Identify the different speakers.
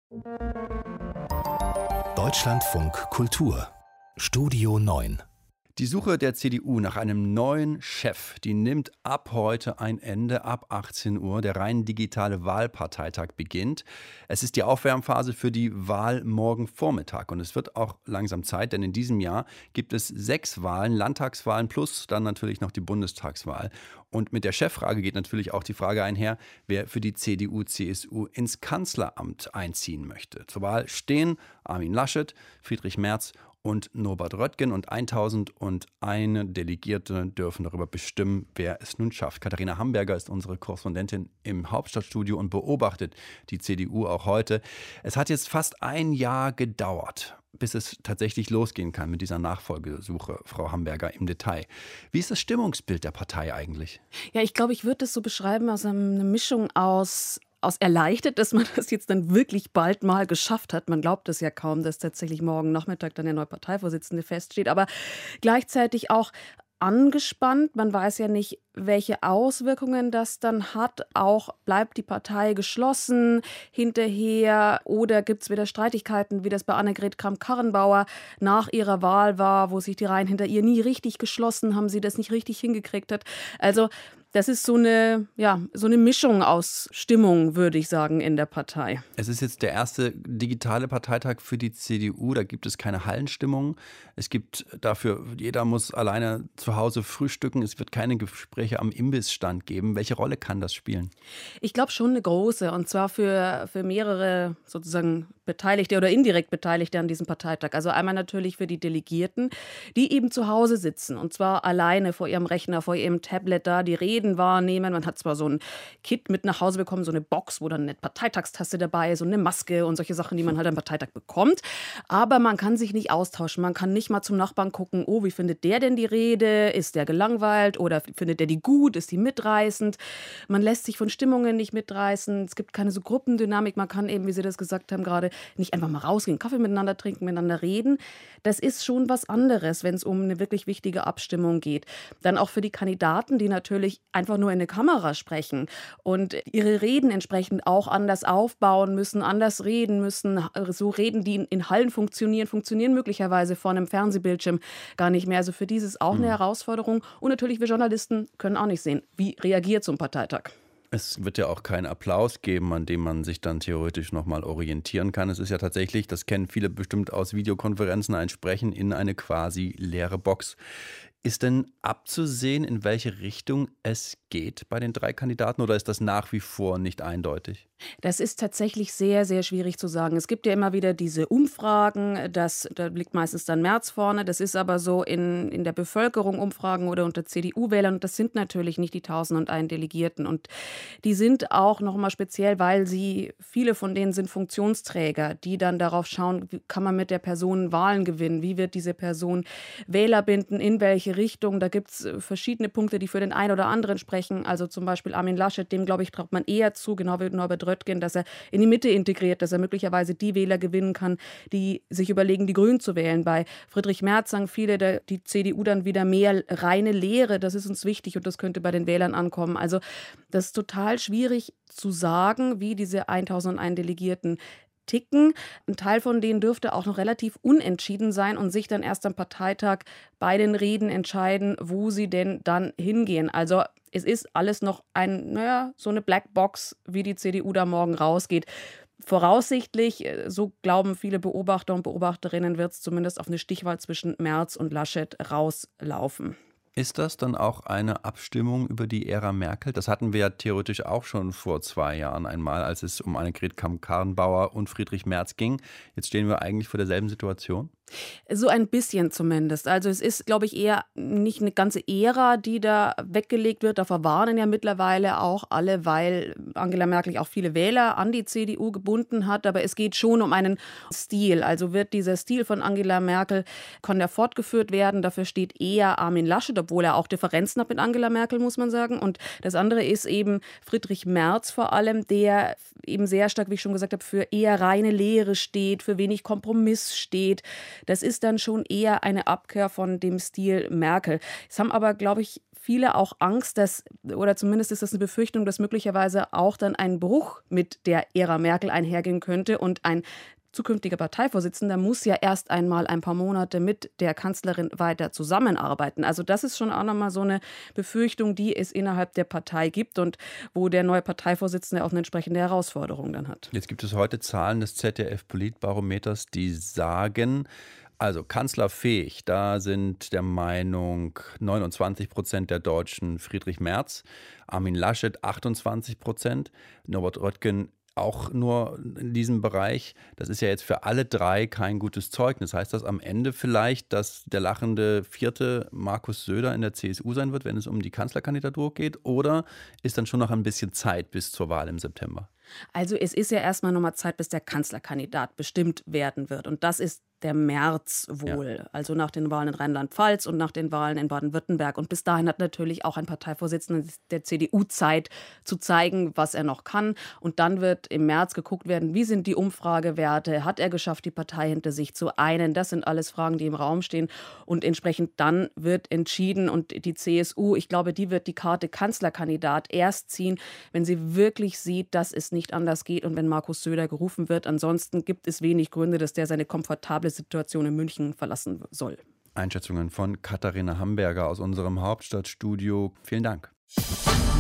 Speaker 1: Deutschlandfunk Kultur Studio 9.
Speaker 2: Die Suche der CDU nach einem neuen Chef, die nimmt ab heute ein Ende. Ab 18 Uhr. Der rein digitale Wahlparteitag beginnt. Es ist die Aufwärmphase für die Wahl morgen Vormittag. Und es wird auch langsam Zeit, denn in diesem Jahr gibt es 6 Wahlen, Landtagswahlen plus dann natürlich noch die Bundestagswahl. Und mit der Cheffrage geht natürlich auch die Frage einher, wer für die CDU/CSU ins Kanzleramt einziehen möchte. Zur Wahl stehen Armin Laschet, Friedrich Merz und Norbert Röttgen, und 1001 Delegierte dürfen darüber bestimmen, wer es nun schafft. Katharina Hamburger ist unsere Korrespondentin im Hauptstadtstudio und beobachtet die CDU auch heute. Es hat jetzt fast ein Jahr gedauert, bis es tatsächlich losgehen kann mit dieser Nachfolgesuche, Frau Hamburger, im Detail. Wie ist das Stimmungsbild der Partei eigentlich?
Speaker 3: Ja, ich glaube, ich würde das so beschreiben als eine Mischung aus erleichtert, dass man das jetzt dann wirklich bald mal geschafft hat. Man glaubt es ja kaum, dass tatsächlich morgen Nachmittag dann der neue Parteivorsitzende feststeht, aber gleichzeitig auch angespannt. Man weiß ja nicht, welche Auswirkungen das dann hat. Auch bleibt die Partei geschlossen hinterher oder gibt es wieder Streitigkeiten, wie das bei Annegret Kramp-Karrenbauer nach ihrer Wahl war, wo sich die Reihen hinter ihr nie richtig geschlossen haben, sie das nicht richtig hingekriegt hat. Also das ist so eine Mischung aus Stimmung, würde ich sagen, in der Partei.
Speaker 2: Es ist jetzt der erste digitale Parteitag für die CDU. Da gibt es keine Hallenstimmung. Es gibt dafür, jeder muss alleine zu Hause frühstücken. Es wird keine Gespräche am Imbissstand geben. Welche Rolle kann das spielen?
Speaker 3: Ich glaube schon eine große, und zwar für mehrere sozusagen Beteiligte oder indirekt Beteiligte an diesem Parteitag. Also einmal natürlich für die Delegierten, die eben zu Hause sitzen, und zwar alleine vor ihrem Rechner, vor ihrem Tablet da, die Reden wahrnehmen. Man hat zwar so ein Kit mit nach Hause bekommen, so eine Box, wo dann eine Parteitagstasse dabei ist und eine Maske und solche Sachen, die man halt am Parteitag bekommt. Aber man kann sich nicht austauschen. Man kann nicht mal zum Nachbarn gucken, oh, wie findet der denn die Rede? Ist der gelangweilt oder findet der die gut? Ist die mitreißend? Man lässt sich von Stimmungen nicht mitreißen. Es gibt keine so Gruppendynamik. Man kann eben, wie Sie das gesagt haben gerade, nicht einfach mal rausgehen, Kaffee miteinander trinken, miteinander reden. Das ist schon was anderes, wenn es um eine wirklich wichtige Abstimmung geht. Dann auch für die Kandidaten, die natürlich einfach nur in eine Kamera sprechen und ihre Reden entsprechend auch anders aufbauen müssen, anders reden müssen. So Reden, die in Hallen funktionieren möglicherweise vor einem Fernsehbildschirm gar nicht mehr. Also für dieses auch eine Herausforderung. Und natürlich wir Journalisten können auch nicht sehen, wie reagiert so ein Parteitag.
Speaker 2: Es wird ja auch keinen Applaus geben, an dem man sich dann theoretisch nochmal orientieren kann. Es ist ja tatsächlich, das kennen viele bestimmt aus Videokonferenzen, ein Sprechen in eine quasi leere Box. Ist denn abzusehen, in welche Richtung es geht bei den 3 Kandidaten, oder ist das nach wie vor nicht eindeutig?
Speaker 3: Das ist tatsächlich sehr, sehr schwierig zu sagen. Es gibt ja immer wieder diese Umfragen, da liegt meistens dann Merz vorne. Das ist aber so in der Bevölkerung Umfragen oder unter CDU-Wählern. Und das sind natürlich nicht die 1001 Delegierten. Und die sind auch nochmal speziell, weil viele von denen sind Funktionsträger, die dann darauf schauen, wie kann man mit der Person Wahlen gewinnen? Wie wird diese Person Wähler binden? In welche Richtung? Da gibt es verschiedene Punkte, die für den einen oder anderen sprechen. Also zum Beispiel Armin Laschet, dem, glaube ich, traut man eher zu, genau wie Norbert Röttgen, dass er in die Mitte integriert, dass er möglicherweise die Wähler gewinnen kann, die sich überlegen, die Grünen zu wählen. Bei Friedrich Merz sagen viele, die CDU dann wieder mehr reine Lehre, das ist uns wichtig und das könnte bei den Wählern ankommen. Also das ist total schwierig zu sagen, wie diese 1001 Delegierten ticken. Ein Teil von denen dürfte auch noch relativ unentschieden sein und sich dann erst am Parteitag bei den Reden entscheiden, wo sie denn dann hingehen. Also es ist alles noch so eine Blackbox, wie die CDU da morgen rausgeht. Voraussichtlich, so glauben viele Beobachter und Beobachterinnen, wird es zumindest auf eine Stichwahl zwischen Merz und Laschet rauslaufen.
Speaker 2: Ist das dann auch eine Abstimmung über die Ära Merkel? Das hatten wir ja theoretisch auch schon vor 2 Jahren einmal, als es um Annegret Kramp-Karrenbauer und Friedrich Merz ging. Jetzt stehen wir eigentlich vor derselben Situation.
Speaker 3: So ein bisschen zumindest. Also es ist, glaube ich, eher nicht eine ganze Ära, die da weggelegt wird. Da verwarnen ja mittlerweile auch alle, weil Angela Merkel auch viele Wähler an die CDU gebunden hat. Aber es geht schon um einen Stil. Also wird dieser Stil von Angela Merkel, kann der fortgeführt werden? Dafür steht eher Armin Laschet, obwohl er auch Differenzen hat mit Angela Merkel, muss man sagen. Und das andere ist eben Friedrich Merz vor allem, der eben sehr stark, wie ich schon gesagt habe, für eher reine Lehre steht, für wenig Kompromiss steht. Das ist dann schon eher eine Abkehr von dem Stil Merkel. Es haben aber, glaube ich, viele auch Angst, oder zumindest ist das eine Befürchtung, dass möglicherweise auch dann ein Bruch mit der Ära Merkel einhergehen könnte und ein zukünftiger Parteivorsitzender muss ja erst einmal ein paar Monate mit der Kanzlerin weiter zusammenarbeiten. Also das ist schon auch nochmal so eine Befürchtung, die es innerhalb der Partei gibt und wo der neue Parteivorsitzende auch eine entsprechende Herausforderung dann hat.
Speaker 2: Jetzt gibt es heute Zahlen des ZDF-Politbarometers, die sagen, also kanzlerfähig, da sind der Meinung 29% der Deutschen Friedrich Merz, Armin Laschet 28%, Norbert Röttgen auch nur in diesem Bereich. Das ist ja jetzt für alle drei kein gutes Zeugnis. Heißt das am Ende vielleicht, dass der lachende Vierte Markus Söder in der CSU sein wird, wenn es um die Kanzlerkandidatur geht? Oder ist dann schon noch ein bisschen Zeit bis zur Wahl im September?
Speaker 3: Also es ist ja erstmal nochmal Zeit, bis der Kanzlerkandidat bestimmt werden wird. Und das ist der März wohl, ja. Also nach den Wahlen in Rheinland-Pfalz und nach den Wahlen in Baden-Württemberg. Und bis dahin hat natürlich auch ein Parteivorsitzender der CDU Zeit zu zeigen, was er noch kann. Und dann wird im März geguckt werden, wie sind die Umfragewerte, hat er geschafft, die Partei hinter sich zu einen. Das sind alles Fragen, die im Raum stehen. Und entsprechend dann wird entschieden und die CSU, ich glaube, die wird die Karte Kanzlerkandidat erst ziehen, wenn sie wirklich sieht, dass es nicht anders geht und wenn Markus Söder gerufen wird. Ansonsten gibt es wenig Gründe, dass der seine komfortable Situation in München verlassen soll.
Speaker 2: Einschätzungen von Katharina Hamberger aus unserem Hauptstadtstudio. Vielen Dank.